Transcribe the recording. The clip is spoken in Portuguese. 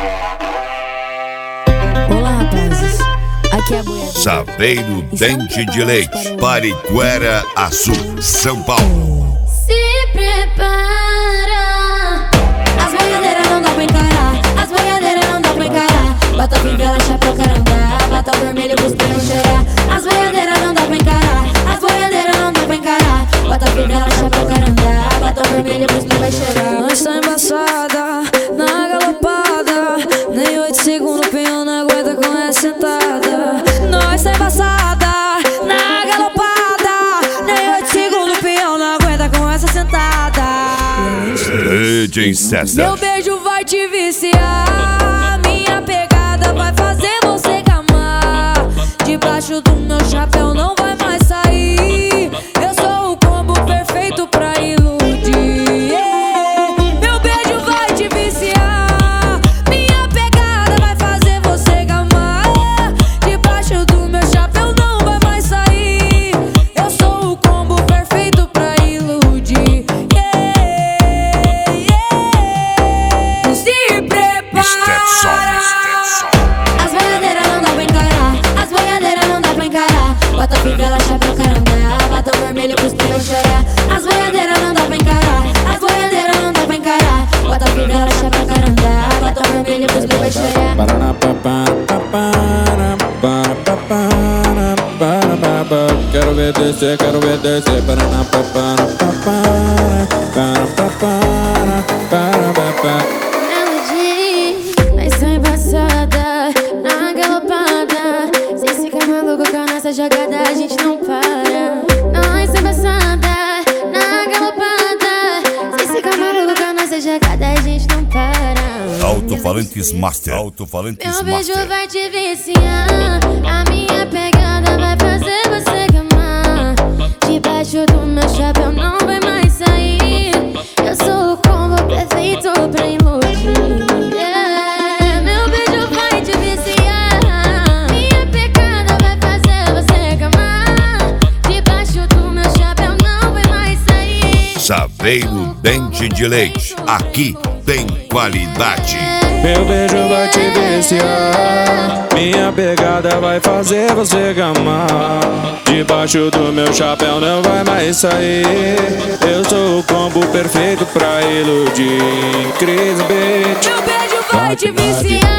Olá, rapazes. Aqui é a boiadeira. Saveiro Dente de Leite, Pariquera Açul, São Paulo. Se prepara. As boiadeiras não dá pra encarar. As boiadeiras não dá pra encarar. Bota fivela, chapéu, carandá. Bota vermelho pros pinos cheirar. As boiadeiras não dá pra encarar. As boiadeiras não dá pra encarar. Bota fivela, chapéu, carandá. Bota vermelho pros pinos cheirar. Nós tá embaçada, na galopada. Nem 8 segundos o peão não aguenta com essa sentada. Nós tá embaçada, na galopada. Nem 8 segundos o peão não aguenta com essa sentada. DJ César. Meu beijo vai te viciar. Minha pegada vai fazer você gamar. Debaixo do meu chapéu não vai mais sair. Eu sou o combo perfeito pra iludir. Meu beijo vai te viciar. Minha pegada vai fazer você gamar. Debaixo do meu chapéu não vai mais sair. Eu sou o combo perfeito pra iludir. Se prepara. As boiadeiras não dá pra encarar. As boiadeiras não dá pra encarar. Bota fivela, chapéu, carandá. Bota o vermelho pros pinos chorar. As boiadeiras não dá pra encarar. As boiadeiras não dá pra encarar. Bota fivela, chapéu, carandá. Bota o vermelho pros pinos chorar. Quero ver descer, quero ver descer. Nós tá embaçada, na galopada. Se ficar maluco com a nossa jogada, a gente não para. Nós tá embaçada, na galopada. Se ficar maluco com a nossa jogada, a gente não para. Alto-falantes Master. Alto-falantes Meu beijo Master. vai te viciar. A minha pegada vai fazer você gamar. Debaixo do meu chapéu não vai mais sair. Eu sou o combo perfeito pra iludir. Meu beijo vai te viciar. Minha pegada vai fazer você gamar. Debaixo do meu chapéu não vai mais sair. Saveiro Dente de Leite, aqui tem qualidade. Meu beijo vai te viciar. Minha pegada vai fazer você gamar. Debaixo do meu chapéu não vai mais sair. Eu sou o combo perfeito pra iludir. Cris Beat. Meu beijo vai te viciar.